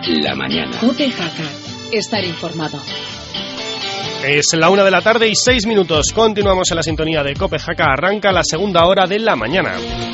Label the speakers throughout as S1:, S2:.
S1: la mañana.
S2: COPE Jaca. Estar informado.
S3: Es la 1:06 p.m. Continuamos en la sintonía de COPE Jaca. Arranca la segunda hora de la mañana.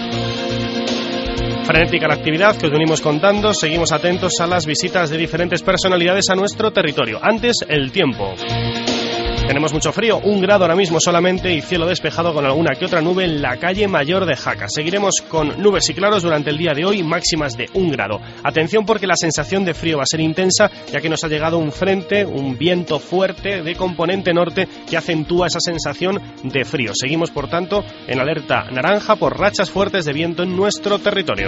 S3: Frenética la actividad que os venimos contando. Seguimos atentos a las visitas de diferentes personalidades a nuestro territorio. Antes, el tiempo. Tenemos mucho frío, 1 grado ahora mismo solamente y cielo despejado con alguna que otra nube en la calle mayor de Jaca. Seguiremos con nubes y claros durante el día de hoy, máximas de 1 grado. Atención porque la sensación de frío va a ser intensa, ya que nos ha llegado un frente, un viento fuerte de componente norte que acentúa esa sensación de frío. Seguimos, por tanto, en alerta naranja por rachas fuertes de viento en nuestro territorio.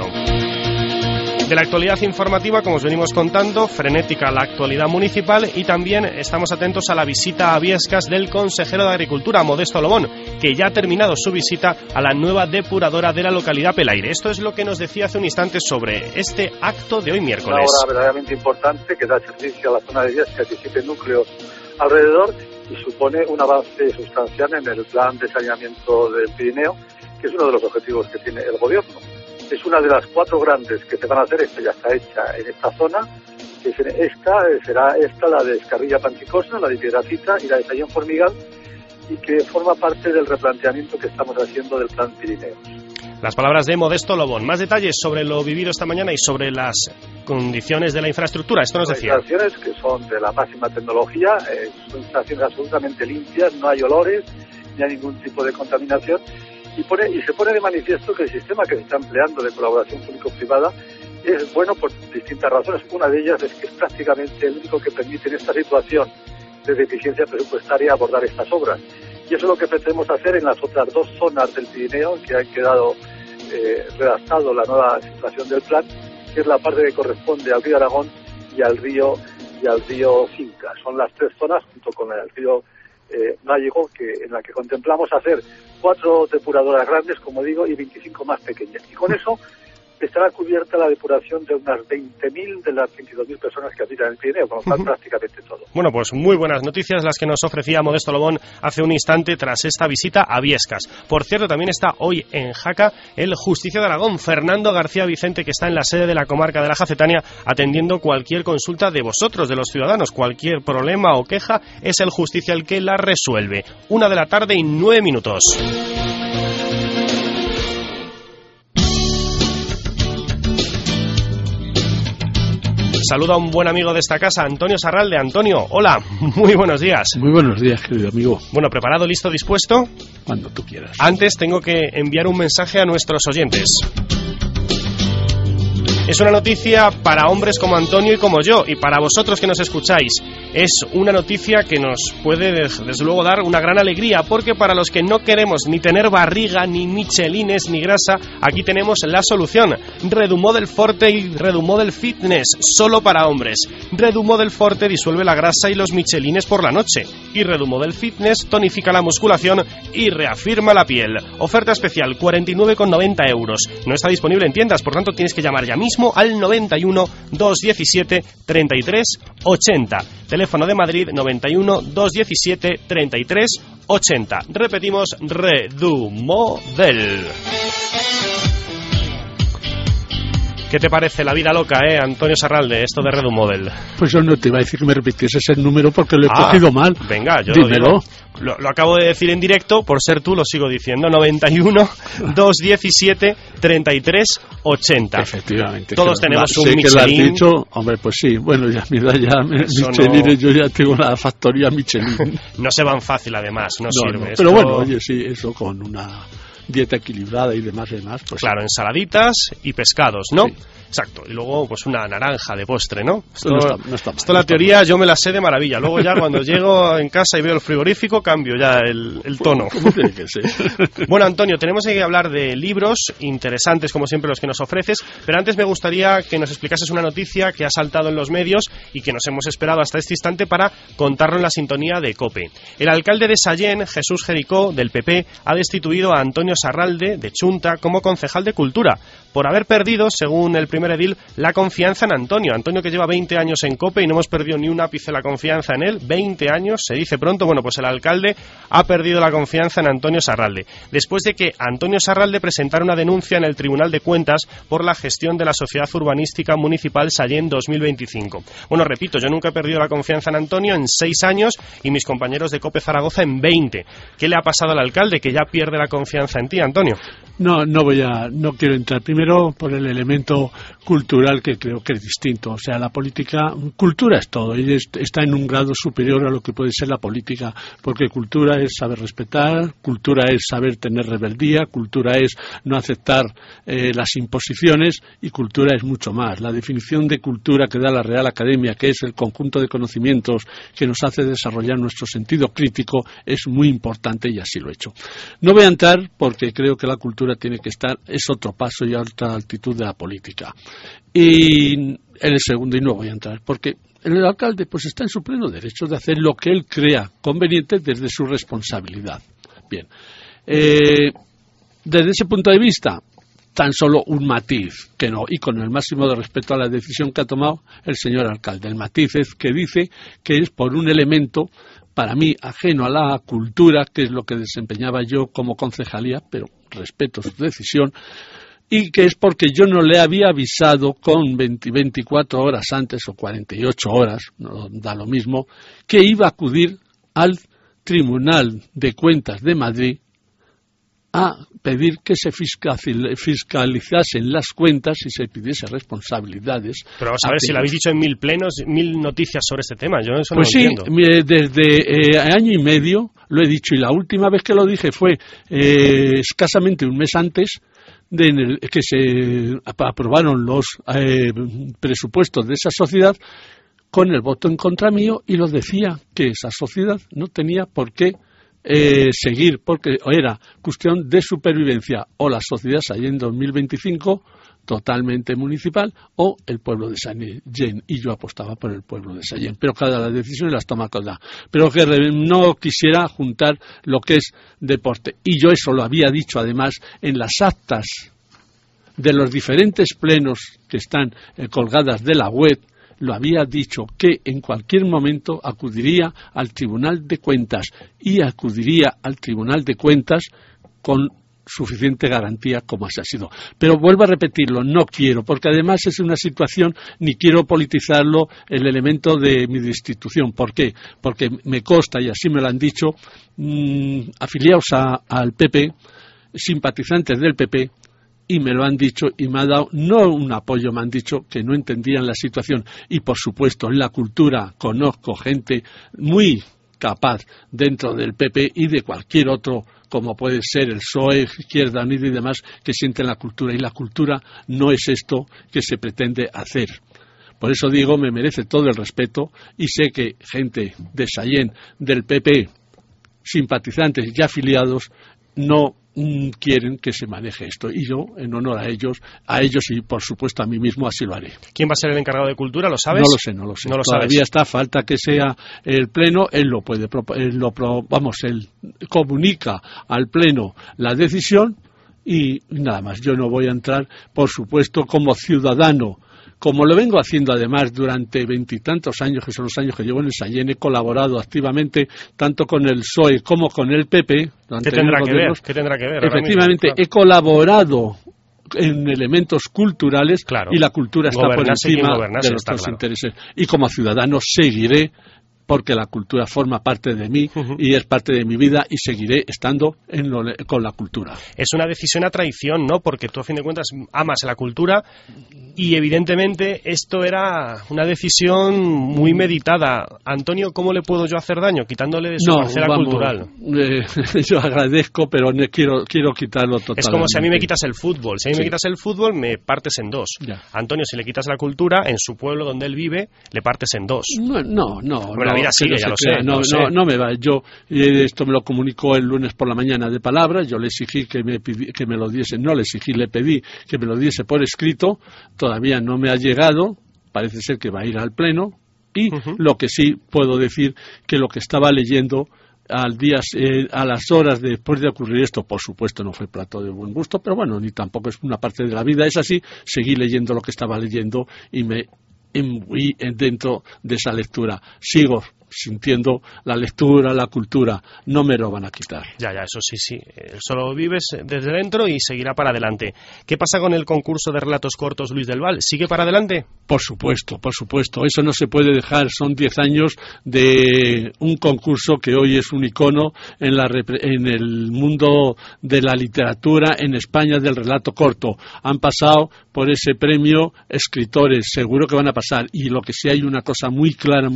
S3: De la actualidad informativa, como os venimos contando, frenética la actualidad municipal y también estamos atentos a la visita a Biescas del consejero de Agricultura, Modesto Lobón, que ya ha terminado su visita a la nueva depuradora de la localidad Pelaire. Esto es lo que nos decía hace un instante sobre este acto de hoy miércoles.
S4: Una obra verdaderamente importante que da servicio a la zona de Biescas y 7 núcleos alrededor y supone un avance sustancial en el plan de saneamiento del Pirineo, que es uno de los objetivos que tiene el gobierno. Es una de las 4 grandes que se van a hacer, esta ya está hecha en esta zona, que será esta la de Escarrilla Panticosa, la de Piedrafita y la de Tallón Formigal, y que forma parte del replanteamiento que estamos haciendo del Plan Pirineo.
S3: Las palabras de Modesto Lobón. Más detalles sobre lo vivido esta mañana y sobre las condiciones de la infraestructura. Esto nos decía.
S4: Las instalaciones que son de la máxima tecnología, son instalaciones absolutamente limpias, no hay olores, ni hay ningún tipo de contaminación. Y se pone de manifiesto que el sistema que se está empleando de colaboración público-privada es bueno por distintas razones. Una de ellas es que es prácticamente el único que permite en esta situación de deficiencia presupuestaria abordar estas obras. Y eso es lo que pretendemos hacer en las otras 2 zonas del Pirineo que han quedado redactado la nueva situación del plan, que es la parte que corresponde al río Aragón y al río Cinca. Son las 3 zonas junto con el río Gallego en la que contemplamos hacer 4 depuradoras grandes, como digo, y 25 más pequeñas. Y con eso estará cubierta la depuración de unas 20.000 de las 22.000 personas que habitan el Pirineo, con lo cual prácticamente todo.
S3: Bueno, pues muy buenas noticias las que nos ofrecía Modesto Lobón hace un instante tras esta visita a Biescas. Por cierto, también está hoy en Jaca el Justicia de Aragón, Fernando García Vicente, que está en la sede de la comarca de la Jacetania atendiendo cualquier consulta de vosotros, de los ciudadanos. Cualquier problema o queja es el Justicia el que la resuelve. 1:09 p.m. Saluda a un buen amigo de esta casa, Antonio Sarralde. Antonio, hola, muy buenos días.
S5: Muy buenos días, querido amigo.
S3: Bueno, ¿preparado, listo, dispuesto?
S5: Cuando tú quieras.
S3: Antes tengo que enviar un mensaje a nuestros oyentes. Es una noticia para hombres como Antonio y como yo, y para vosotros que nos escucháis. Es una noticia que nos puede, desde luego, dar una gran alegría, porque para los que no queremos ni tener barriga, ni michelines, ni grasa, aquí tenemos la solución. Redumodel Forte y Redumodel Fitness, solo para hombres. Redumodel Forte disuelve la grasa y los michelines por la noche, y Redumodel Fitness tonifica la musculación y reafirma la piel. Oferta especial, 49,90 euros. No está disponible en tiendas, por tanto tienes que llamar ya mismo al 91 217 33 80. Teléfono de Madrid 91 217 33 80. Repetimos, Redumodel. ¿Qué te parece la vida loca, Antonio Sarralde, esto de Redumodel?
S5: Pues yo no te iba a decir que me repitieses el número porque lo he cogido mal.
S3: Venga, yo
S5: dímelo.
S3: Lo acabo de decir en directo, por ser tú lo sigo diciendo. 91 217 33 80.
S5: Efectivamente.
S3: Todos tenemos un
S5: Michelin. Sé que lo has dicho, hombre, pues sí. Bueno, ya mira, Michelin, yo ya tengo la factoría Michelin.
S3: No se van fácil, además, no sirve.
S5: Pero bueno, oye, sí, eso con una dieta equilibrada y demás, pues
S3: claro, ensaladitas y pescados, ¿no?
S5: Sí.
S3: Exacto, y luego pues una naranja de postre, ¿no?
S5: Esto no está mal.
S3: Esto la teoría yo me la sé de maravilla. Luego ya cuando llego en casa y veo el frigorífico cambio ya el tono.
S5: ¿Cómo tiene que ser?
S3: Bueno, Antonio, tenemos que hablar de libros interesantes como siempre los que nos ofreces, pero antes me gustaría que nos explicases una noticia que ha saltado en los medios y que nos hemos esperado hasta este instante para contarlo en la sintonía de COPE. El alcalde de Sallén, Jesús Jericó, del PP, ha destituido a Antonio Sarralde, de Chunta, como concejal de Cultura, por haber perdido, según el primer primer edil la confianza en Antonio. Antonio, que lleva 20 años en COPE y no hemos perdido ni un ápice la confianza en él. 20 años, se dice pronto. Bueno, pues el alcalde ha perdido la confianza en Antonio Sarralde, después de que Antonio Sarralde presentara una denuncia en el Tribunal de Cuentas por la gestión de la Sociedad Urbanística Municipal Sallent 2025. Bueno, repito, yo nunca he perdido la confianza en Antonio en 6 años y mis compañeros de COPE Zaragoza en 20. ¿Qué le ha pasado al alcalde que ya pierde la confianza en ti, Antonio?
S5: No quiero entrar. Primero por el elemento cultural, que creo que es distinto. O sea, la política, cultura es todo, y está en un grado superior a lo que puede ser la política, porque cultura es saber respetar, cultura es saber tener rebeldía, cultura es no aceptar las imposiciones, y cultura es mucho más. La definición de cultura que da la Real Academia, que es el conjunto de conocimientos que nos hace desarrollar nuestro sentido crítico, es muy importante, y así lo he hecho. No voy a entrar porque creo que la cultura tiene que estar, es otro paso y otra altitud de la política. Y en el segundo, y no voy a entrar, porque el alcalde pues está en su pleno derecho de hacer lo que él crea conveniente desde su responsabilidad. Bien, desde ese punto de vista, tan solo un matiz, que no, y con el máximo de respeto a la decisión que ha tomado el señor alcalde. El matiz es que dice que es por un elemento para mí ajeno a la cultura, que es lo que desempeñaba yo como concejalía, pero respeto su decisión, y que es porque yo no le había avisado con 24 horas antes o 48 horas, no da lo mismo, que iba a acudir al Tribunal de Cuentas de Madrid a pedir que se fiscalizasen las cuentas y se pidiese responsabilidades.
S3: Pero vamos a ver, si lo habéis dicho en 1000 plenos, 1000 noticias sobre este tema, yo eso
S5: pues
S3: no lo entiendo.
S5: Pues sí, desde año y medio lo he dicho, y la última vez que lo dije fue escasamente un mes antes de que se aprobaron los presupuestos de esa sociedad, con el voto en contra mío, y lo decía que esa sociedad no tenía por qué seguir, porque era cuestión de supervivencia, o la sociedad Sallent 2025 totalmente municipal, o el pueblo de Sallent, y yo apostaba por el pueblo de Sallent, pero cada las decisiones las toma cada, pero que no quisiera juntar lo que es deporte, y yo eso lo había dicho además en las actas de los diferentes plenos que están colgadas de la web. Lo había dicho, que en cualquier momento acudiría al Tribunal de Cuentas, y acudiría al Tribunal de Cuentas con suficiente garantía como así ha sido. Pero vuelvo a repetirlo, no quiero, porque además es una situación, ni quiero politizarlo, el elemento de mi destitución. ¿Por qué? Porque me consta, y así me lo han dicho, afiliados al PP, simpatizantes del PP, y me lo han dicho, y me ha dado, no un apoyo, me han dicho que no entendían la situación. Y por supuesto, en la cultura conozco gente muy capaz dentro del PP y de cualquier otro, como puede ser el PSOE, Izquierda Unida y demás, que sienten la cultura, y la cultura no es esto que se pretende hacer. Por eso digo, me merece todo el respeto, y sé que gente de Sallent, del PP, simpatizantes y afiliados, no quieren que se maneje esto, y yo, en honor a ellos y por supuesto a mí mismo, así lo haré.
S3: ¿Quién va a ser el encargado de cultura? ¿Lo sabes?
S5: No lo sé. Todavía está, falta que sea el pleno. Él lo puede, él comunica al pleno la decisión, y nada más. Yo no voy a entrar, por supuesto, como ciudadano, como lo vengo haciendo además durante 20 y tantos años, que son los años que llevo en el Sallent. He colaborado activamente tanto con el PSOE como con el PP.
S3: ¿Qué tendrá que ver?
S5: Efectivamente, he colaborado en elementos culturales,
S3: claro,
S5: y la cultura está por encima de nuestros intereses. Y como ciudadano seguiré, porque la cultura forma parte de mí, y es parte de mi vida, y seguiré estando con la cultura.
S3: Es una decisión a traición, ¿no? Porque tú, a fin de cuentas, amas la cultura, y evidentemente esto era una decisión muy meditada. Antonio, ¿cómo le puedo yo hacer daño? Quitándole de su parcela cultural.
S5: Yo agradezco, pero no quiero quitarlo totalmente.
S3: Es como si a mí me quitas el fútbol. Si a mí me quitas el fútbol, me partes en dos.
S5: Ya.
S3: Antonio, si le quitas la cultura, en su pueblo donde él vive, le partes en dos.
S5: No.
S3: La vida sigue, ya lo sé.
S5: No me va. Yo esto me lo comunicó el lunes por la mañana de palabras. Yo le exigí que me lo diese. No le exigí, le pedí que me lo diese por escrito. Todavía no me ha llegado. Parece ser que va a ir al pleno. Y lo que sí puedo decir, que lo que estaba leyendo a las horas después de ocurrir esto, por supuesto no fue plato de buen gusto, pero bueno, ni tampoco es una parte de la vida, es así, seguí leyendo lo que estaba leyendo y me imbuí dentro de esa lectura. Sigo sintiendo la lectura, la cultura, no me lo van a quitar.
S3: Ya, eso sí. Solo vives desde dentro y seguirá para adelante. ¿Qué pasa con el concurso de relatos cortos Luis del Val? ¿Sigue para adelante?
S5: Por supuesto. Eso no se puede dejar. Son 10 años de un concurso que hoy es un icono en el mundo de la literatura en España del relato corto. Han pasado por ese premio escritores, seguro que van a pasar. Y lo que sí hay una cosa muy clara,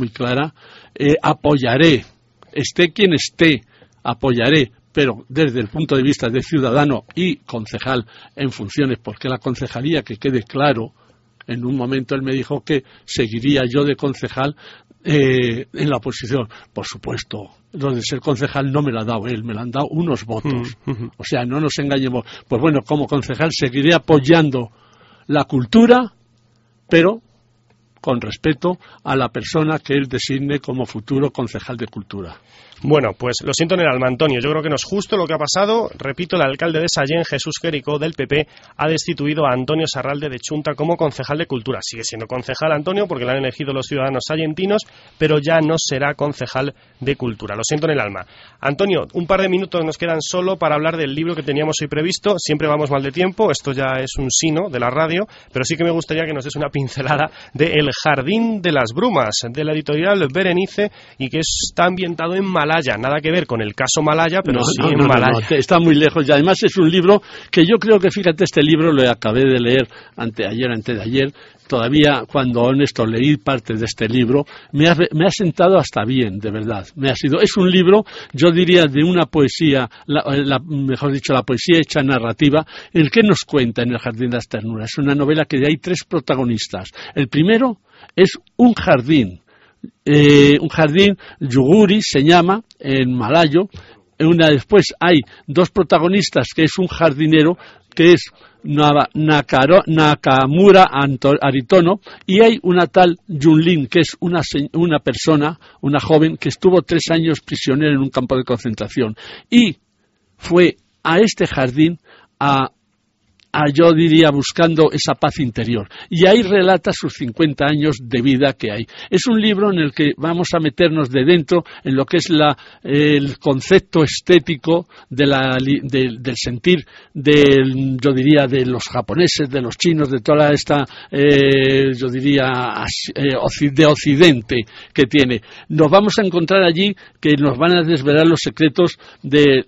S5: apoyaré, esté quien esté, apoyaré, pero desde el punto de vista de ciudadano y concejal en funciones, porque la concejalía, que quede claro, en un momento él me dijo que seguiría yo de concejal en la oposición. Por supuesto, lo de ser concejal no me lo ha dado él, me lo han dado unos votos. O sea, no nos engañemos. Pues bueno, como concejal seguiré apoyando la cultura, pero con respeto a la persona que él designe como futuro concejal de cultura.
S3: Bueno, pues lo siento en el alma, Antonio. Yo creo que no es justo lo que ha pasado. Repito, el alcalde de Sallent, Jesús Quericó, del PP, ha destituido a Antonio Sarralde de Chunta como concejal de Cultura. Sigue siendo concejal, Antonio, porque lo han elegido los ciudadanos sallentinos, pero ya no será concejal de Cultura. Lo siento en el alma. Antonio, un par de minutos nos quedan solo para hablar del libro que teníamos hoy previsto. Siempre vamos mal de tiempo, esto ya es un sino de la radio, pero sí que me gustaría que nos des una pincelada de El Jardín de las Brumas, de la editorial Berenice, y que está ambientado en Malaya. Nada que ver con el caso Malaya, pero en Malaya.
S5: No, está muy lejos y además es un libro que yo creo que, fíjate, este libro lo acabé de leer antes de ayer. Todavía cuando honesto leí parte de este libro, me ha sentado hasta bien, de verdad. Es un libro, yo diría, de una poesía, mejor dicho, la poesía hecha narrativa. ¿El que nos cuenta en El Jardín de las Ternuras? Es una novela que hay 3 protagonistas. El primero es un jardín, Yuguri se llama, en malayo. Después hay 2 protagonistas, que es un jardinero, que es Nakamura Aritono, y hay una tal Yunlin, que es una persona, una joven, que estuvo 3 años prisionera en un campo de concentración, y fue a este jardín yo diría, buscando esa paz interior. Y ahí relata sus 50 años de vida que hay. Es un libro en el que vamos a meternos de dentro en lo que es el concepto estético del sentir yo diría, de los japoneses, de los chinos, de toda esta, yo diría, de Occidente que tiene. Nos vamos a encontrar allí que nos van a desvelar los secretos del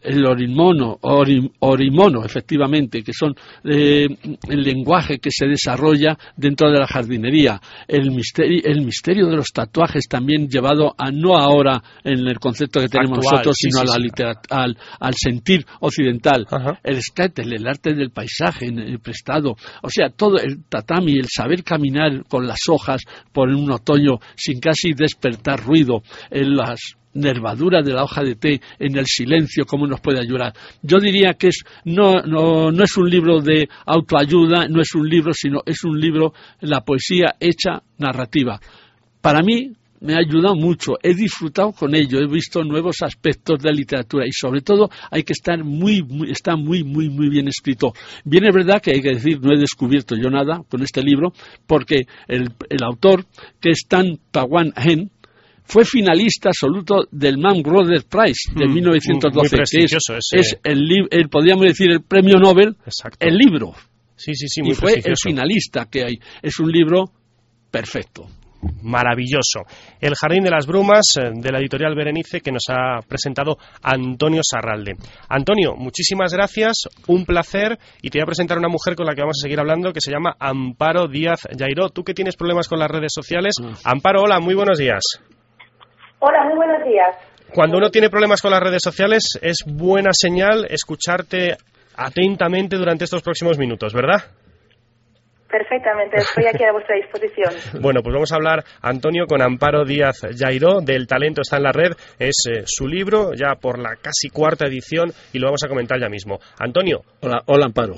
S5: orimono, efectivamente, que son el lenguaje que se desarrolla dentro de la jardinería, el misterio de los tatuajes también llevado no ahora en el concepto que tenemos nosotros, sino al sentir occidental. Ajá. El skatel, el arte del paisaje, el prestado, o sea, todo el tatami, el saber caminar con las hojas por un otoño sin casi despertar ruido, las nervadura de la hoja de té en el silencio, cómo nos puede ayudar. Yo diría que no es un libro de autoayuda, no es un libro, sino es un libro, la poesía hecha narrativa. Para mí me ha ayudado mucho, he disfrutado con ello, he visto nuevos aspectos de la literatura y sobre todo hay que estar está muy bien escrito. Bien, es verdad que hay que decir, no he descubierto yo nada con este libro, porque el autor, que es Tan Tawan Hen, fue finalista absoluto del Man Brothers Prize de 1912, que es podríamos decir, el premio Nobel. Exacto. El libro.
S3: Sí, muy
S5: y fue el finalista que hay. Es un libro perfecto.
S3: Maravilloso. El Jardín de las Brumas, de la editorial Berenice, que nos ha presentado Antonio Sarralde. Antonio, muchísimas gracias, un placer, y te voy a presentar a una mujer con la que vamos a seguir hablando, que se llama Amparo Díaz Llairó. Tú que tienes problemas con las redes sociales. Amparo, hola, muy buenos días.
S1: Hola, muy buenos días.
S3: Cuando uno tiene problemas con las redes sociales, es buena señal escucharte atentamente durante estos próximos minutos, ¿verdad?
S1: Perfectamente, estoy aquí a vuestra disposición.
S3: Bueno, pues vamos a hablar, Antonio, con Amparo Díaz Llairó, del Talento está en la red. Es su libro, ya por la casi 4ª edición, y lo vamos a comentar ya mismo. Antonio.
S5: Hola, Amparo.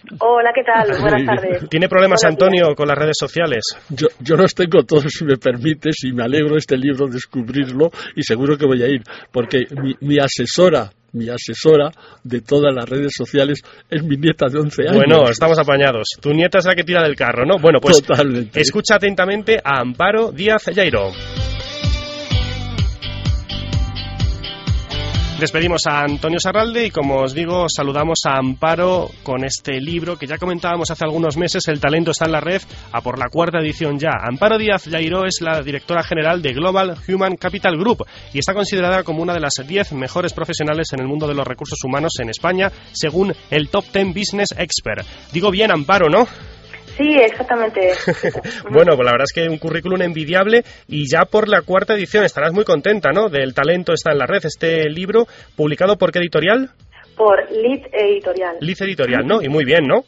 S1: Hola, ¿qué tal? Buenas tardes.
S3: ¿Tiene problemas, Antonio, con las redes sociales?
S5: Yo los tengo todos, si me permites, y me alegro este libro descubrirlo, y seguro que voy a ir, porque mi asesora de todas las redes sociales es mi nieta de 11 años.
S3: Bueno, estamos apañados. Tu nieta es la que tira del carro, ¿no? Bueno, pues
S5: totalmente.
S3: Escucha atentamente a Amparo Díaz Llairo. Despedimos a Antonio Sarralde y, como os digo, saludamos a Amparo con este libro que ya comentábamos hace algunos meses, El talento está en la red, a por la 4ª edición ya. Amparo Díaz Llairo es la directora general de Global Human Capital Group y está considerada como una de las 10 mejores profesionales en el mundo de los recursos humanos en España, según el Top 10 Business Expert. Digo bien, Amparo, ¿no?
S1: Sí, exactamente.
S3: Bueno, pues la verdad es que un currículum envidiable y ya por la 4ª edición estarás muy contenta, ¿no? Del talento está en la red, este libro publicado ¿por qué editorial?
S1: Por Lead Editorial.
S3: Lead Editorial, ¿no? Y muy bien, ¿no?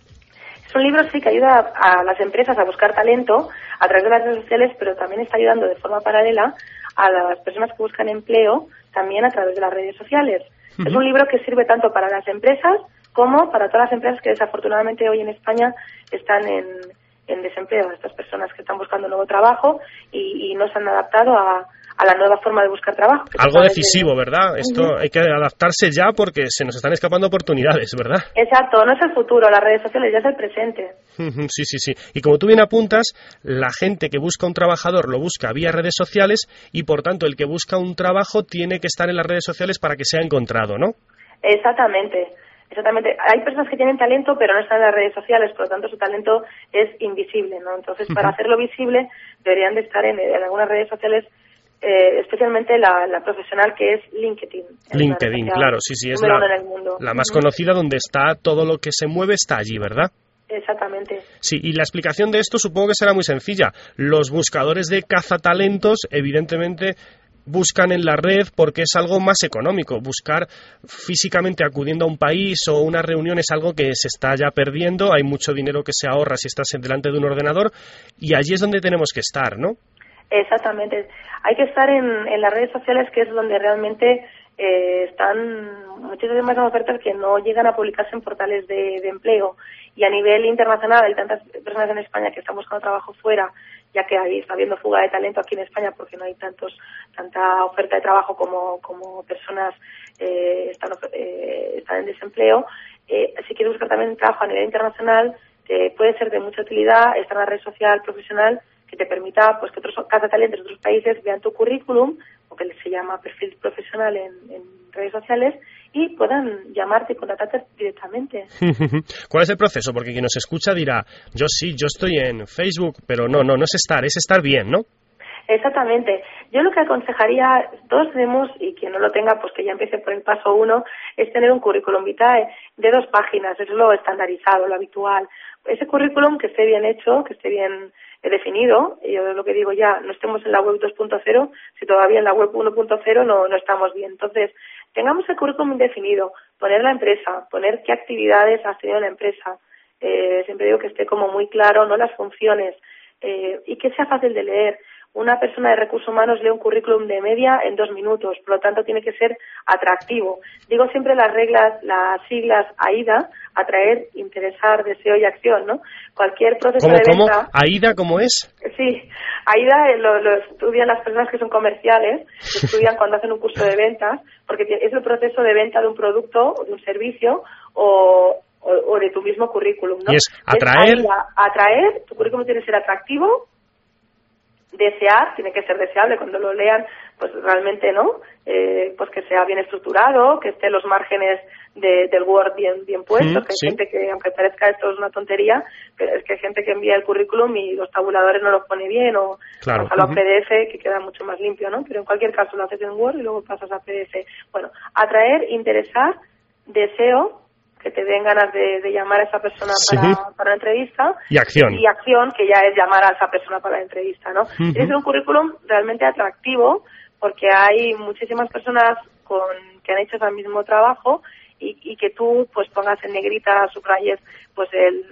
S1: Es un libro, sí, que ayuda a las empresas a buscar talento a través de las redes sociales, pero también está ayudando de forma paralela a las personas que buscan empleo también a través de las redes sociales. Uh-huh. Es un libro que sirve tanto para las empresas como para todas las empresas que desafortunadamente hoy en España están en desempleo, estas personas que están buscando nuevo trabajo y no se han adaptado a la nueva forma de buscar trabajo.
S3: Algo decisivo, ¿verdad? Esto hay que adaptarse ya porque se nos están escapando oportunidades, ¿verdad?
S1: Exacto, no es el futuro, las redes sociales ya es el presente.
S3: Sí. Y como tú bien apuntas, la gente que busca un trabajador lo busca vía redes sociales y, por tanto, el que busca un trabajo tiene que estar en las redes sociales para que sea encontrado, ¿no?
S1: Exactamente. Hay personas que tienen talento pero no están en las redes sociales, por lo tanto su talento es invisible, ¿no? Entonces, para hacerlo visible deberían de estar en algunas redes sociales, especialmente la profesional que es LinkedIn.
S3: LinkedIn, claro, sí, es la más conocida, donde está todo lo que se mueve está allí, ¿verdad?
S1: Exactamente.
S3: Sí, y la explicación de esto supongo que será muy sencilla. Los buscadores de cazatalentos, evidentemente, buscan en la red porque es algo más económico. Buscar físicamente acudiendo a un país o una reunión es algo que se está ya perdiendo. Hay mucho dinero que se ahorra si estás delante de un ordenador y allí es donde tenemos que estar, ¿no?
S1: Exactamente. Hay que estar en las redes sociales, que es donde realmente están muchísimas ofertas que no llegan a publicarse en portales de empleo. Y a nivel internacional hay tantas personas en España que están buscando trabajo fuera, ya que ahí está habiendo fuga de talento aquí en España porque no hay tanta oferta de trabajo como personas están en desempleo. Si quieres buscar también trabajo a nivel internacional, puede ser de mucha utilidad estar en la red social profesional que te permita pues que otros cazatalentos de otros países vean tu currículum, o que se llama perfil profesional en redes sociales, y puedan llamarte y contratarte directamente.
S3: ¿Cuál es el proceso? Porque quien nos escucha dirá, yo estoy en Facebook, pero no es estar bien, ¿no?
S1: Exactamente. Yo lo que aconsejaría, todos tenemos, y quien no lo tenga, pues que ya empiece por el paso 1, es tener un currículum vitae de 2 páginas, es lo estandarizado, lo habitual. Ese currículum que esté bien hecho, que esté bien definido, y yo lo que digo ya, no estemos en la web 2.0, si todavía en la web 1.0 no estamos bien. Entonces, tengamos el currículum definido, poner la empresa, poner qué actividades ha tenido la empresa, siempre digo que esté como muy claro, no las funciones, y que sea fácil de leer. Una persona de recursos humanos lee un currículum de media en 2 minutos, por lo tanto tiene que ser atractivo. Digo siempre las siglas AIDA, atraer, interesar, deseo y acción, ¿no? Cualquier proceso de venta...
S3: ¿Cómo? ¿AIDA cómo es?
S1: Sí, AIDA lo estudian las personas que son comerciales, lo estudian cuando hacen un curso de ventas, porque es el proceso de venta de un producto o de un servicio o de tu mismo currículum, ¿no?
S3: Y es atraer...
S1: Atraer, tu currículum tiene que ser atractivo. Desear, tiene que ser deseable cuando lo lean, pues realmente no, pues que sea bien estructurado, que esté los márgenes del Word bien puestos, que hay gente que, aunque parezca esto es una tontería, pero es que hay gente que envía el currículum y los tabuladores no los pone bien, o
S3: claro.
S1: Pasa a PDF, que queda mucho más limpio, ¿no? Pero en cualquier caso lo haces en Word y luego pasas a PDF. Bueno, atraer, interesar, deseo, que te den ganas de llamar a esa persona para la entrevista.
S3: Y acción.
S1: Y acción, que ya es llamar a esa persona para la entrevista, ¿no? Es un currículum realmente atractivo, porque hay muchísimas personas que han hecho ese mismo trabajo y que tú pues pongas en negrita, subrayes pues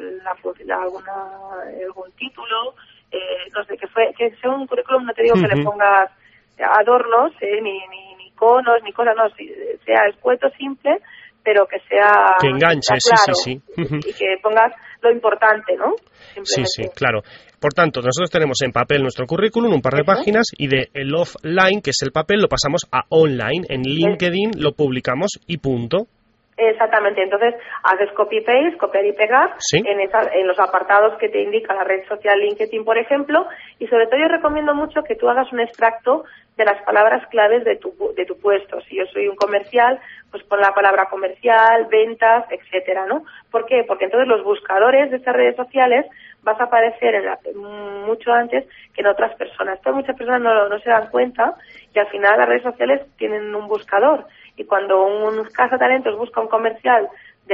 S1: algún título, no sé, que sea un currículum, no te digo que le pongas adornos, ni iconos, ni cosas, no, sea escueto, simple, pero que sea...
S3: Que enganche,
S1: que sea claro,
S3: sí.
S1: Y que pongas lo importante, ¿no?
S3: Sí, claro. Por tanto, nosotros tenemos en papel nuestro currículum, un par de páginas, y de el offline, que es el papel, lo pasamos a online. En LinkedIn lo publicamos y punto.
S1: Exactamente, entonces haces copy-paste, copiar y pegar en los apartados que te indica la red social LinkedIn, por ejemplo, y sobre todo yo recomiendo mucho que tú hagas un extracto de las palabras claves de tu puesto. Si yo soy un comercial, pues pon la palabra comercial, ventas, etcétera, ¿no? ¿Por qué? Porque entonces los buscadores de estas redes sociales vas a aparecer mucho antes que en otras personas. Pero muchas personas no se dan cuenta y al final las redes sociales tienen un buscador. Y cuando un cazatalentos busca un comercial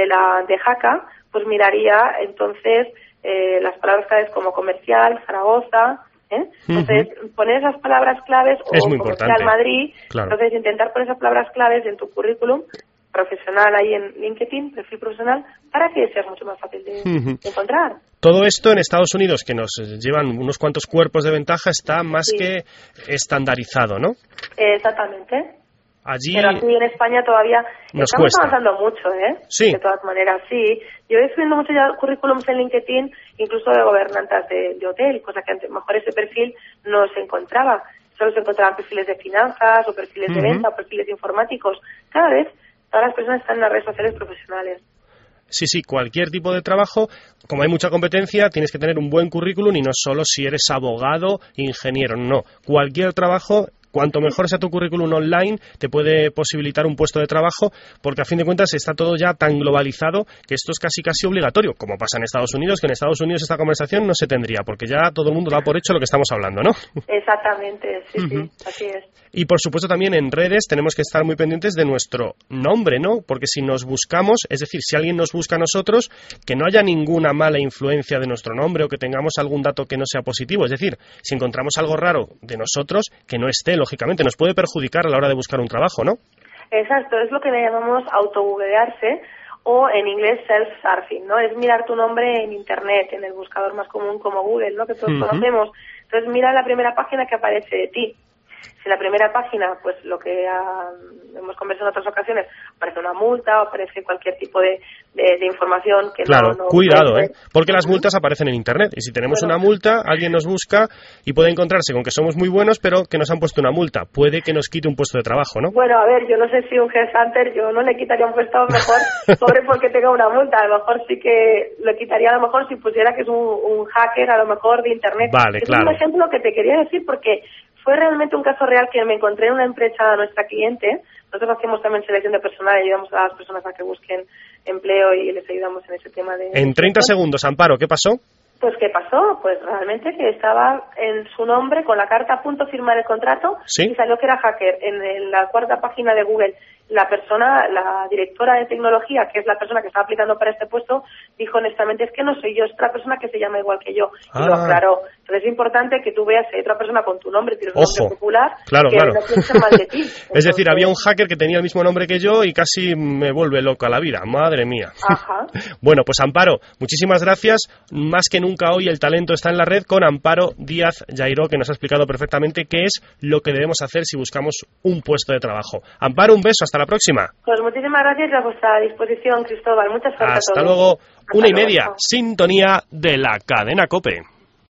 S1: de Jaca, pues miraría entonces las palabras claves como comercial, Zaragoza, Entonces, poner esas palabras claves
S3: es
S1: o
S3: muy
S1: comercial
S3: importante.
S1: Madrid,
S3: Claro.
S1: entonces intentar poner esas palabras claves en tu currículum profesional ahí en LinkedIn, perfil profesional, para que sea mucho más fácil de encontrar.
S3: Todo esto en Estados Unidos, que nos llevan unos cuantos cuerpos de ventaja, está más que estandarizado, ¿no?
S1: Exactamente.
S3: Allí
S1: Pero aquí en España todavía
S3: nos
S1: estamos
S3: cuesta.
S1: avanzando mucho, ¿eh?
S3: Sí.
S1: De todas maneras, sí. Yo estoy viendo muchos ya currículums en LinkedIn, incluso de gobernantas de hotel, cosa que antes mejor ese perfil no se encontraba. Solo se encontraban perfiles de finanzas o perfiles de venta o perfiles informáticos. Cada vez todas las personas están en las redes sociales profesionales.
S3: Sí, cualquier tipo de trabajo, como hay mucha competencia, tienes que tener un buen currículum y no solo si eres abogado, ingeniero, no. Cualquier trabajo, cuanto mejor sea tu currículum online, te puede posibilitar un puesto de trabajo, porque a fin de cuentas está todo ya tan globalizado que esto es casi obligatorio, como pasa en Estados Unidos, que en Estados Unidos esta conversación no se tendría, porque ya todo el mundo da por hecho lo que estamos hablando, ¿no?
S1: Exactamente, sí, así es.
S3: Y por supuesto también en redes tenemos que estar muy pendientes de nuestro nombre, ¿no? Porque si nos buscamos, es decir, si alguien nos busca a nosotros, que no haya ninguna mala influencia de nuestro nombre o que tengamos algún dato que no sea positivo. Es decir, si encontramos algo raro de nosotros, que no esté, lógicamente, nos puede perjudicar a la hora de buscar un trabajo, ¿no?
S1: Exacto, es lo que le llamamos autogooglearse o en inglés self-surfing, ¿no? Es mirar tu nombre en Internet, en el buscador más común como Google, ¿no? Que todos conocemos. Entonces mira la primera página que aparece de ti. Si la primera página, pues lo que hemos conversado en otras ocasiones, aparece una multa o aparece cualquier tipo de información que
S3: claro,
S1: no
S3: cuidado,
S1: puede ser.
S3: Porque las multas aparecen en Internet y si tenemos una multa, alguien nos busca y puede encontrarse con que somos muy buenos, pero que nos han puesto una multa. Puede que nos quite un puesto de trabajo, ¿no?
S1: Bueno, a ver, yo no sé si un headhunter, yo no le quitaría un puesto mejor pobre porque tenga una multa. A lo mejor sí que lo quitaría, a lo mejor si pusiera que es un hacker, a lo mejor de Internet.
S3: Vale, claro.
S1: Es un ejemplo que te quería decir porque fue realmente un caso real que me encontré en una empresa a nuestra cliente. Nosotros hacemos también selección de personal y ayudamos a las personas a que busquen empleo y les ayudamos en ese tema de...
S3: En 30 segundos, Amparo, ¿qué pasó?
S1: Pues, ¿qué pasó? Pues realmente que estaba en su nombre con la carta a punto de firmar el contrato y salió que era hacker. En la cuarta página de Google, la persona, la directora de tecnología, que es la persona que estaba aplicando para este puesto, dijo honestamente, es que no soy yo, es otra persona que se llama igual que yo. Y lo aclaró. Entonces es importante que tú veas si hay otra persona con tu nombre, tienes un nombre popular,
S3: claro.
S1: no piense mal de ti. Entonces,
S3: es decir, había un hacker que tenía el mismo nombre que yo y casi me vuelve loca la vida. Madre mía.
S1: Ajá.
S3: Bueno, pues Amparo, muchísimas gracias. Más que nunca hoy el talento está en la red con Amparo Díaz Jairó, que nos ha explicado perfectamente qué es lo que debemos hacer si buscamos un puesto de trabajo. Amparo, un beso, hasta la próxima.
S1: Pues muchísimas gracias y a vuestra disposición, Cristóbal. Muchas gracias a todos.
S3: Hasta luego.
S1: Hasta
S3: 1:30,
S1: luego.
S3: sintonía de la cadena COPE.